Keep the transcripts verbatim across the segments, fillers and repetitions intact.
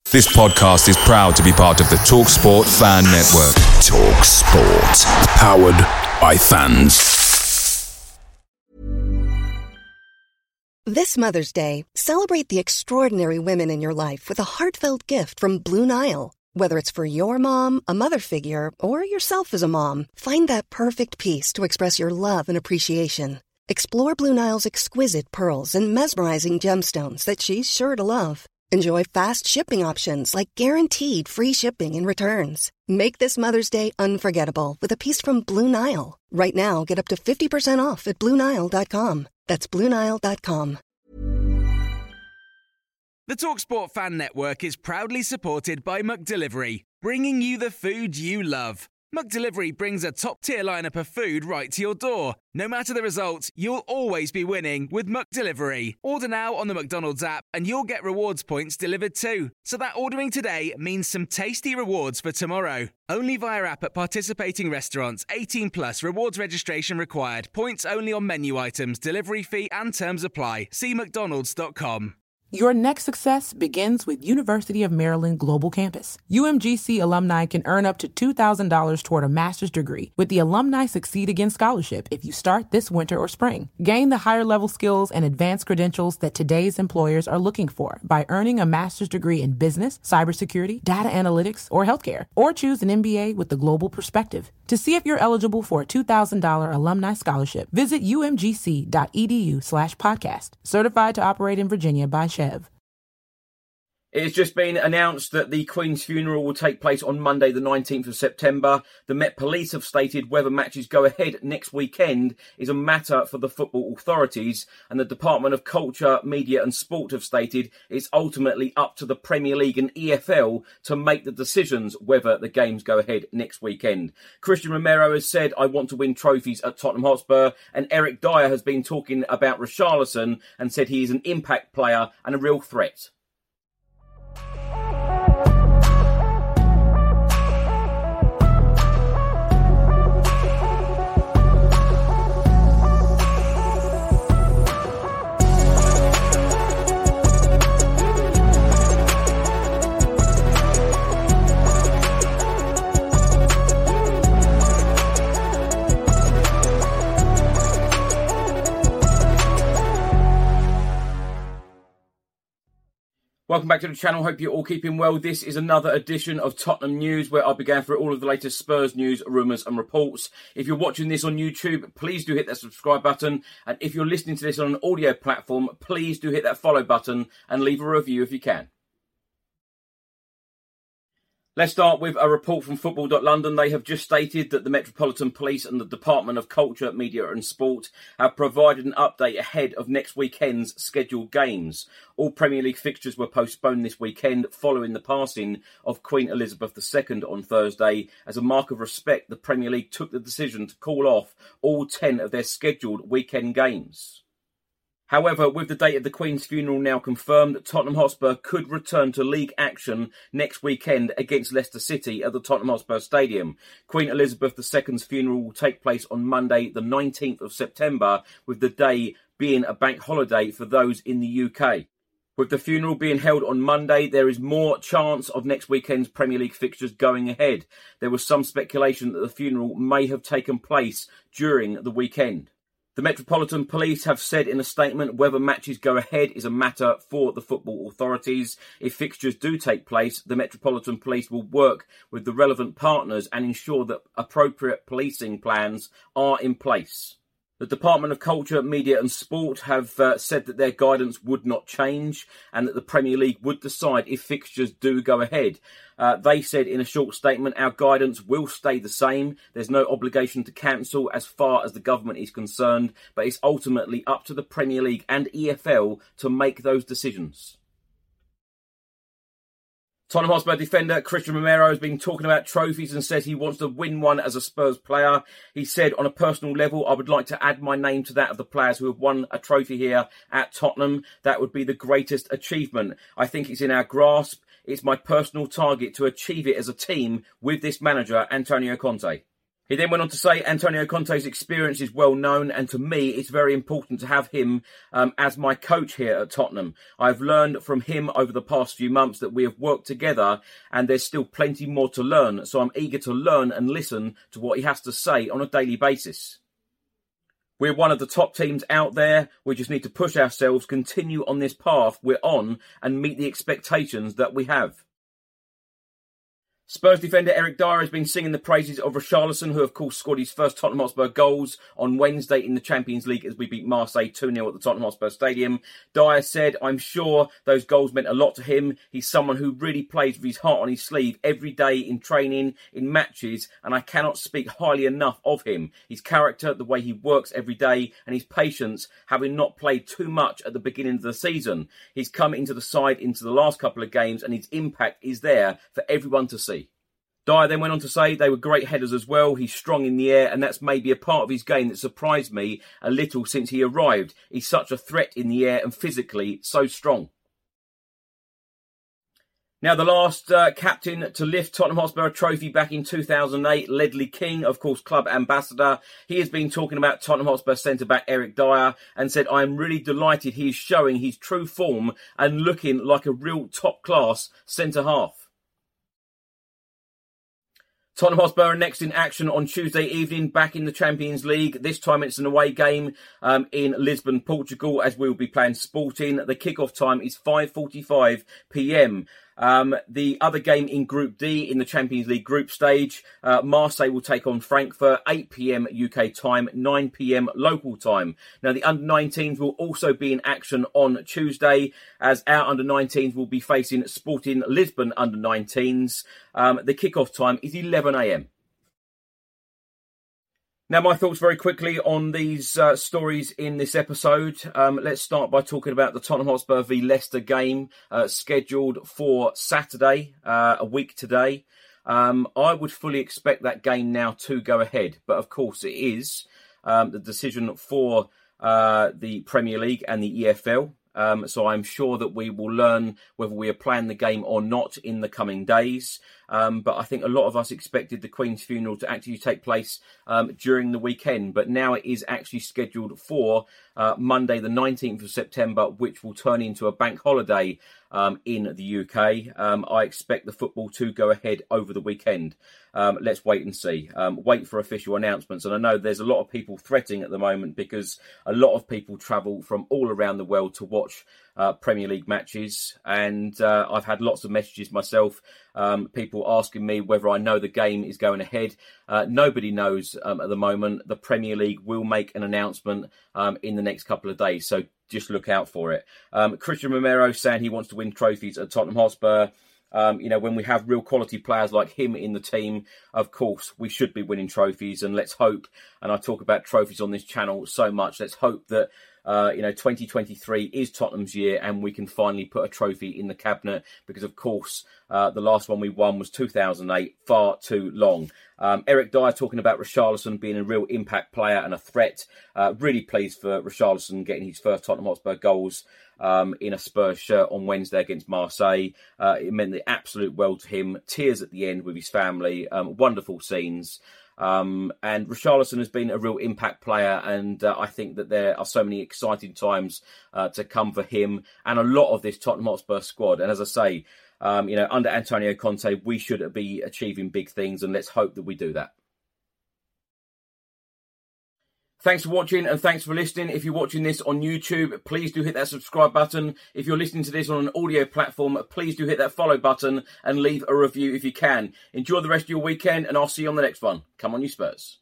This podcast is proud to be part of the TalkSport Fan Network. TalkSport. Powered by fans. This Mother's Day, celebrate the extraordinary women in your life with a heartfelt gift from Blue Nile. Whether it's for your mom, a mother figure, or yourself as a mom, find that perfect piece to express your love and appreciation. Explore Blue Nile's exquisite pearls and mesmerizing gemstones that she's sure to love. Enjoy fast shipping options like guaranteed free shipping and returns. Make this Mother's Day unforgettable with a piece from Blue Nile. Right now, get up to fifty percent off at Blue Nile dot com. That's Blue Nile dot com. The TalkSport Fan Network is proudly supported by McDelivery, bringing you the food you love. McDelivery brings a top-tier lineup of food right to your door. No matter the result, you'll always be winning with McDelivery. Order now on the McDonald's app and you'll get rewards points delivered too. So that ordering today means some tasty rewards for tomorrow. Only via app at participating restaurants. eighteen plus, rewards registration required. Points only on menu items, delivery fee and terms apply. See mcdonalds dot com. Your next success begins with University of Maryland Global Campus. U M G C alumni can earn up to two thousand dollars toward a master's degree with the Alumni Succeed Again Scholarship if you start this winter or spring. Gain the higher level skills and advanced credentials that today's employers are looking for by earning a master's degree in business, cybersecurity, data analytics, or healthcare, or choose an M B A with the global perspective. To see if you're eligible for a two thousand dollars alumni scholarship, visit umgc.edu slash podcast. Certified to operate in Virginia by Chev. It has just been announced that the Queen's funeral will take place on Monday the nineteenth of September. The Met Police have stated whether matches go ahead next weekend is a matter for the football authorities, and the Department of Culture, Media and Sport have stated it's ultimately up to the Premier League and E F L to make the decisions whether the games go ahead next weekend. Christian Romero has said, I want to win trophies at Tottenham Hotspur, and Eric Dyer has been talking about Richarlison and said he is an impact player and a real threat. Welcome back to the channel. Hope you're all keeping well. This is another edition of Tottenham News, where I'll be going through all of the latest Spurs news, rumours and reports. If you're watching this on YouTube, please do hit that subscribe button. And if you're listening to this on an audio platform, please do hit that follow button and leave a review if you can. Let's start with a report from football dot london. They have just stated that the Metropolitan Police and the Department of Culture, Media and Sport have provided an update ahead of next weekend's scheduled games. All Premier League fixtures were postponed this weekend following the passing of Queen Elizabeth the Second on Thursday. As a mark of respect, the Premier League took the decision to call off all ten of their scheduled weekend games. However, with the date of the Queen's funeral now confirmed, Tottenham Hotspur could return to league action next weekend against Leicester City at the Tottenham Hotspur Stadium. Queen Elizabeth the Second's funeral will take place on Monday the nineteenth of September, with the day being a bank holiday for those in the U K. With the funeral being held on Monday, there is more chance of next weekend's Premier League fixtures going ahead. There was some speculation that the funeral may have taken place during the weekend. The Metropolitan Police have said in a statement whether matches go ahead is a matter for the football authorities. If fixtures do take place, the Metropolitan Police will work with the relevant partners and ensure that appropriate policing plans are in place. The Department of Culture, Media and Sport have uh, said that their guidance would not change and that the Premier League would decide if fixtures do go ahead. Uh, they said in a short statement, our guidance will stay the same. There's no obligation to cancel as far as the government is concerned, but it's ultimately up to the Premier League and E F L to make those decisions. Tottenham Hotspur defender Christian Romero has been talking about trophies and says he wants to win one as a Spurs player. He said, on a personal level, I would like to add my name to that of the players who have won a trophy here at Tottenham. That would be the greatest achievement. I think it's in our grasp. It's my personal target to achieve it as a team with this manager, Antonio Conte. He then went on to say Antonio Conte's experience is well known, and to me it's very important to have him um, as my coach here at Tottenham. I've learned from him over the past few months that we have worked together and there's still plenty more to learn, so I'm eager to learn and listen to what he has to say on a daily basis. We're one of the top teams out there. We just need to push ourselves, continue on this path we're on and meet the expectations that we have. Spurs defender Eric Dyer has been singing the praises of Richarlison, who of course scored his first Tottenham Hotspur goals on Wednesday in the Champions League as we beat Marseille two nil at the Tottenham Hotspur Stadium. Dyer said, I'm sure those goals meant a lot to him. He's someone who really plays with his heart on his sleeve every day in training, in matches, and I cannot speak highly enough of him. His character, the way he works every day, and his patience, having not played too much at the beginning of the season. He's come into the side into the last couple of games and his impact is there for everyone to see. Dyer then went on to say they were great headers as well. He's strong in the air and that's maybe a part of his game that surprised me a little since he arrived. He's such a threat in the air and physically so strong. Now, the last uh, captain to lift Tottenham Hotspur a trophy back in two thousand eight, Ledley King, of course, club ambassador. He has been talking about Tottenham Hotspur centre-back Eric Dyer and said, I'm really delighted he is showing his true form and looking like a real top-class centre-half. Tottenham Hotspur are next in action on Tuesday evening, back in the Champions League. This time it's an away game um, in Lisbon, Portugal, as we'll be playing Sporting. The kickoff time is five forty-five p m. Um, the other game in Group D in the Champions League group stage, uh, Marseille will take on Frankfurt, eight p m U K time, nine p m local time. Now, the under nineteens will also be in action on Tuesday, as our under nineteens will be facing Sporting Lisbon under nineteens. Um, the kickoff time is eleven a m. Now, my thoughts very quickly on these uh, stories in this episode. Um, let's start by talking about the Tottenham Hotspur v Leicester game uh, scheduled for Saturday, uh, a week today. Um, I would fully expect that game now to go ahead. But of course, it is um, the decision for uh, the Premier League and the E F L. Um, so I'm sure that we will learn whether we are playing the game or not in the coming days. Um, but I think a lot of us expected the Queen's funeral to actually take place um, during the weekend. But now it is actually scheduled for uh, Monday, the nineteenth of September, which will turn into a bank holiday um, in the U K. Um, I expect the football to go ahead over the weekend. Um, let's wait and see. Um, wait for official announcements. And I know there's a lot of people threatening at the moment because a lot of people travel from all around the world to watch uh, Premier League matches. And uh, I've had lots of messages myself, um, people asking me whether I know the game is going ahead. Uh, nobody knows um, at the moment. The Premier League will make an announcement um, in the next couple of days. So just look out for it. Um, Christian Romero saying he wants to win trophies at Tottenham Hotspur. Um, you know, when we have real quality players like him in the team, of course, we should be winning trophies. And let's hope, and I talk about trophies on this channel so much, let's hope that, uh, you know, twenty twenty-three is Tottenham's year and we can finally put a trophy in the cabinet because, of course, uh, the last one we won was two thousand eight, far too long. Um, Eric Dyer talking about Richarlison being a real impact player and a threat. Uh, really pleased for Richarlison getting his first Tottenham Hotspur goals um, in a Spurs shirt on Wednesday against Marseille. Uh, it meant the absolute world to him. Tears at the end with his family. Um, wonderful scenes. Um, and Richarlison has been a real impact player, and uh, I think that there are so many exciting times uh, to come for him and a lot of this Tottenham Hotspur squad. And as I say, um, you know, under Antonio Conte, we should be achieving big things, and let's hope that we do that. Thanks for watching and thanks for listening. If you're watching this on YouTube, please do hit that subscribe button. If you're listening to this on an audio platform, please do hit that follow button and leave a review if you can. Enjoy the rest of your weekend and I'll see you on the next one. Come on, you Spurs.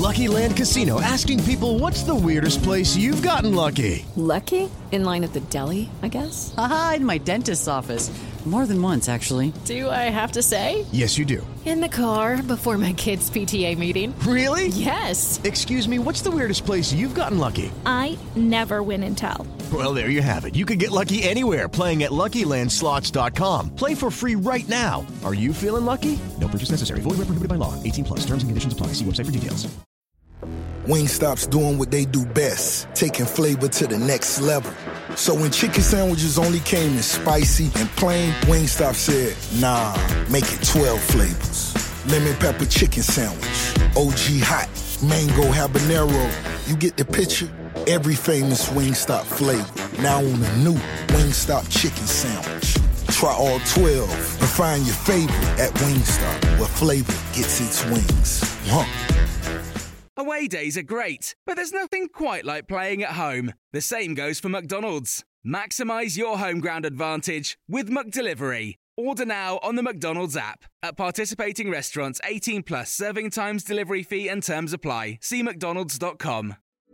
Lucky Land Casino, asking people, what's the weirdest place you've gotten lucky? Lucky? In line at the deli, I guess? Aha, in my dentist's office. More than once, actually. Do I have to say? Yes, you do. In the car before my kids' P T A meeting. Really? Yes. Excuse me, what's the weirdest place you've gotten lucky? I never win and tell. Well, there you have it. You can get lucky anywhere, playing at Lucky Land Slots dot com. Play for free right now. Are you feeling lucky? No purchase necessary. Void where prohibited by law. eighteen plus. Terms and conditions apply. See website for details. Wingstop's doing what they do best, taking flavor to the next level. So when chicken sandwiches only came in spicy and plain, Wingstop said, nah, make it twelve flavors. Lemon pepper chicken sandwich, O G hot, mango habanero. You get the picture? Every famous Wingstop flavor. Now on the new Wingstop chicken sandwich. Try all twelve and find your favorite at Wingstop, where flavor gets its wings. Huh. Away days are great, but there's nothing quite like playing at home. The same goes for McDonald's. Maximise your home ground advantage with McDelivery. Order now on the McDonald's app. At participating restaurants, eighteen plus, serving times, delivery fee and terms apply. See mcdonalds dot com.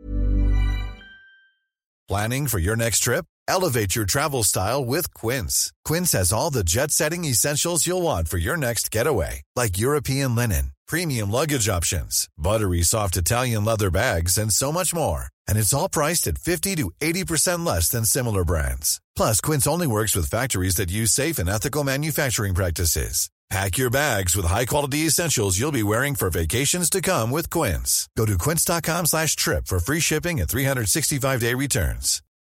Planning for your next trip? Elevate your travel style with Quince. Quince has all the jet-setting essentials you'll want for your next getaway, like European linen, premium luggage options, buttery soft Italian leather bags, and so much more. And it's all priced at fifty to eighty percent less than similar brands. Plus, Quince only works with factories that use safe and ethical manufacturing practices. Pack your bags with high-quality essentials you'll be wearing for vacations to come with Quince. Go to quince dot com slash trip for free shipping and three sixty-five day returns.